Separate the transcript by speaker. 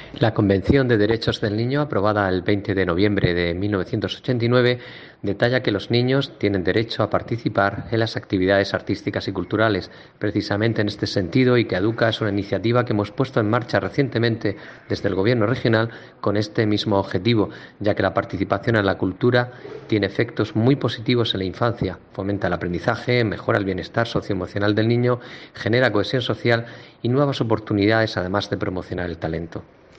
Speaker 1: La Convención de Derechos del Niño, aprobada el 20 de noviembre de 1989, detalla que los niños tienen derecho a participar en las actividades artísticas y culturales. Precisamente en este sentido, y que Educa es una iniciativa que hemos puesto en marcha recientemente desde el Gobierno regional con este mismo objetivo, ya que la participación en la cultura tiene efectos muy positivos en la infancia, fomenta el aprendizaje, mejora el bienestar socioemocional del niño, genera cohesión social y nuevas oportunidades, además de promocionar el talento.